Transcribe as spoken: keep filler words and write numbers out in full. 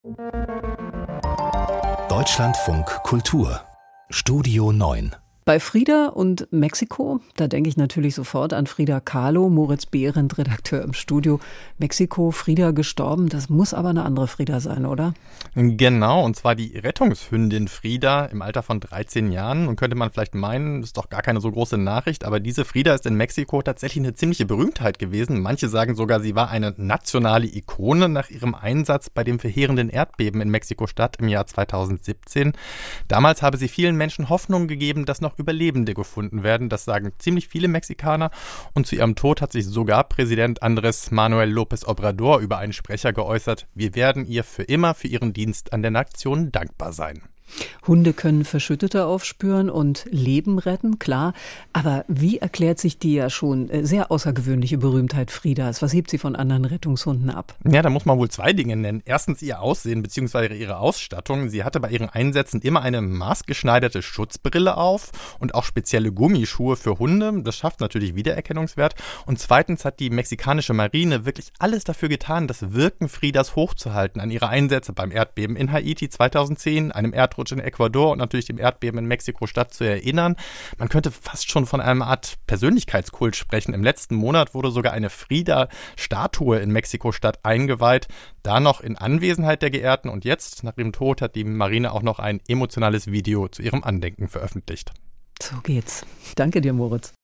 Deutschlandfunk Kultur Studio neun. Bei Frida und Mexiko, da denke ich natürlich sofort an Frida Kahlo, Moritz Behrendt, Redakteur im Studio. Mexiko, Frida gestorben, das muss aber eine andere Frida sein, oder? Genau, und zwar die Rettungshündin Frida im Alter von dreizehn Jahren. Nun könnte man vielleicht meinen, das ist doch gar keine so große Nachricht, aber diese Frida ist in Mexiko tatsächlich eine ziemliche Berühmtheit gewesen. Manche sagen sogar, sie war eine nationale Ikone nach ihrem Einsatz bei dem verheerenden Erdbeben in Mexiko-Stadt im Jahr zweitausendsiebzehn. Damals habe sie vielen Menschen Hoffnung gegeben, dass noch Überlebende gefunden werden. Das sagen ziemlich viele Mexikaner. Und zu ihrem Tod hat sich sogar Präsident Andrés Manuel López Obrador über einen Sprecher geäußert: Wir werden ihr für immer für ihren Dienst an der Nation dankbar sein. Hunde können Verschüttete aufspüren und Leben retten, klar. Aber wie erklärt sich die ja schon sehr außergewöhnliche Berühmtheit Fridas? Was hebt sie von anderen Rettungshunden ab? Ja, da muss man wohl zwei Dinge nennen. Erstens ihr Aussehen bzw. ihre Ausstattung. Sie hatte bei ihren Einsätzen immer eine maßgeschneiderte Schutzbrille auf und auch spezielle Gummischuhe für Hunde. Das schafft natürlich Wiedererkennungswert. Und zweitens hat die mexikanische Marine wirklich alles dafür getan, das Wirken Fridas hochzuhalten an ihre Einsätze beim Erdbeben in Haiti zweitausendzehn, einem Erdrutsch in Ecuador und natürlich dem Erdbeben in Mexiko-Stadt zu erinnern. Man könnte fast schon von einer Art Persönlichkeitskult sprechen. Im letzten Monat wurde sogar eine Frida-Statue in Mexiko-Stadt eingeweiht, da noch in Anwesenheit der Geehrten. Und jetzt, nach ihrem Tod, hat die Marine auch noch ein emotionales Video zu ihrem Andenken veröffentlicht. So geht's. Danke dir, Moritz.